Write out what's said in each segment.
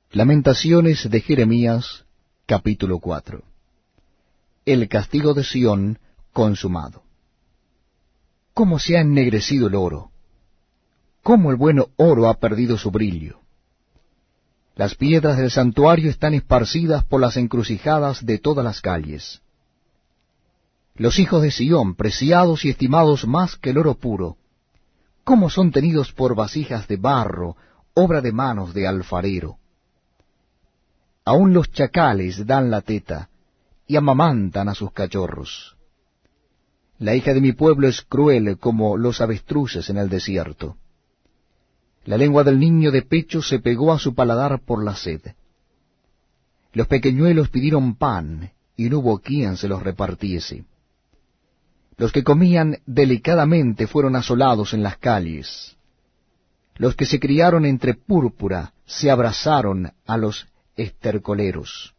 Lamentaciones de Jeremías, capítulo 4. El castigo de Sión consumado. ¿Cómo se ha ennegrecido el oro? ¿Cómo el buen oro ha perdido su brillo? Las piedras del santuario están esparcidas por las encrucijadas de todas las calles. Los hijos de Sión, preciados y estimados más que el oro puro, ¿cómo son tenidos por vasijas de barro, obra de manos de alfarero? Aún los chacales dan la teta y amamantan a sus cachorros. La hija de mi pueblo es cruel como los avestruces en el desierto. La lengua del niño de pecho se pegó a su paladar por la sed. Los pequeñuelos pidieron pan, y no hubo quien se los repartiese. Los que comían delicadamente fueron asolados en las calles. Los que se criaron entre púrpura se abrazaron a los estercoleros.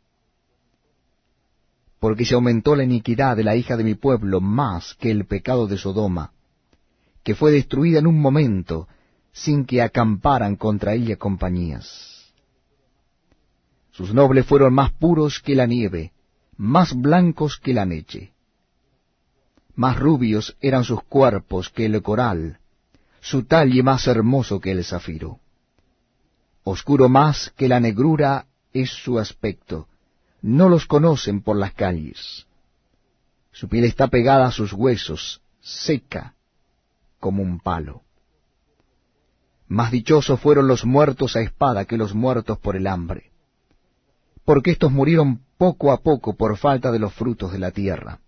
Porque se aumentó la iniquidad de la hija de mi pueblo más que el pecado de Sodoma, que fue destruida en un momento, sin que acamparan contra ella compañías. Sus nobles fueron más puros que la nieve, más blancos que la leche. Más rubios eran sus cuerpos que el coral, su talle más hermoso que el zafiro. Oscuro más que la negrura es su aspecto, no los conocen por las calles. Su piel está pegada a sus huesos, seca como un palo. Más dichosos fueron los muertos a espada que los muertos por el hambre, porque éstos murieron poco a poco por falta de los frutos de la tierra.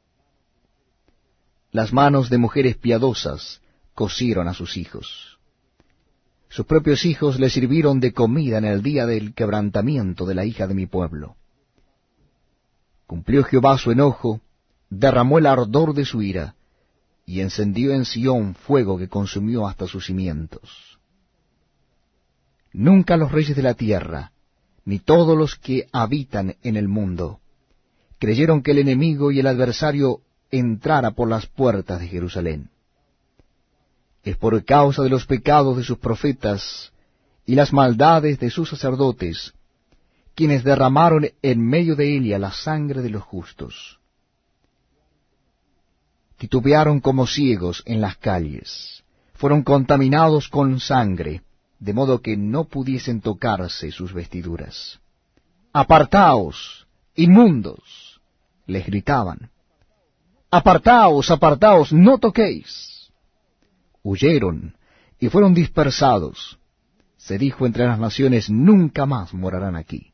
Las manos de mujeres piadosas cocieron a sus hijos. Sus propios hijos le sirvieron de comida en el día del quebrantamiento de la hija de mi pueblo. Cumplió Jehová su enojo, derramó el ardor de su ira, y encendió en Sión fuego que consumió hasta sus cimientos. Nunca los reyes de la tierra, ni todos los que habitan en el mundo, creyeron que el enemigo y el adversario entrara por las puertas de Jerusalén. Es por causa de los pecados de sus profetas y las maldades de sus sacerdotes, quienes derramaron en medio de ella la sangre de los justos. Titubearon como ciegos en las calles, fueron contaminados con sangre, de modo que no pudiesen tocarse sus vestiduras. ¡Apartaos, inmundos!, les gritaban. ¡Apartaos, apartaos, no toquéis! Huyeron y fueron dispersados. Se dijo entre las naciones, nunca más morarán aquí.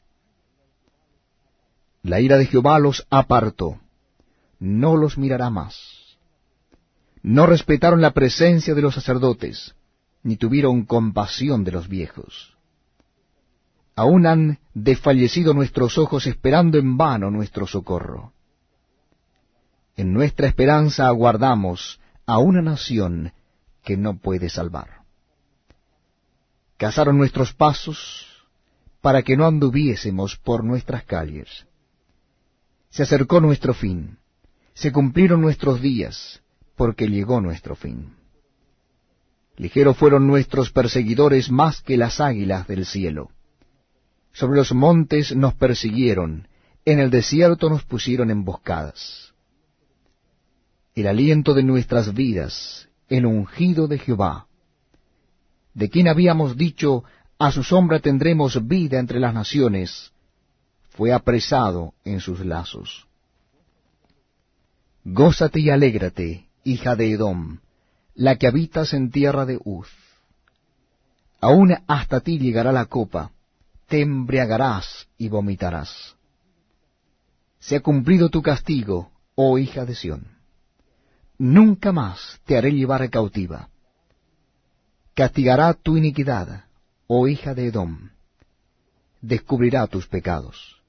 La ira de Jehová los apartó, no los mirará más. No respetaron la presencia de los sacerdotes, ni tuvieron compasión de los viejos. Aún han desfallecido nuestros ojos esperando en vano nuestro socorro. En nuestra esperanza aguardamos a una nación que no puede salvar. Cazaron nuestros pasos para que no anduviésemos por nuestras calles. Se acercó nuestro fin, se cumplieron nuestros días, porque llegó nuestro fin. Ligeros fueron nuestros perseguidores más que las águilas del cielo. Sobre los montes nos persiguieron, en el desierto nos pusieron emboscadas. El aliento de nuestras vidas, el ungido de Jehová, de quien habíamos dicho, a su sombra tendremos vida entre las naciones, fue apresado en sus lazos. Gózate y alégrate, hija de Edom, la que habitas en tierra de Uz. Aún hasta ti llegará la copa, te embriagarás y vomitarás. Se ha cumplido tu castigo, oh hija de Sión. Nunca más te haré llevar cautiva. Castigará tu iniquidad, oh hija de Edom. Descubrirá tus pecados.